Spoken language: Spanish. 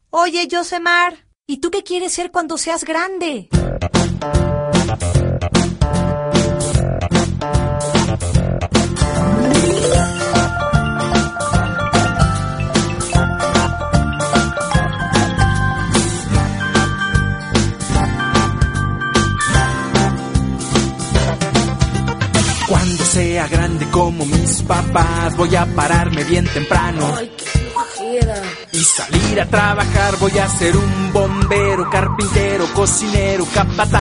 Oye, Yosemar, ¿y tú qué quieres ser cuando seas grande? Cuando sea grande como mis papás, voy a pararme bien temprano. ¡Ay, qué flojera! Y salir a trabajar, voy a ser un bombero, carpintero, cocinero, capataz.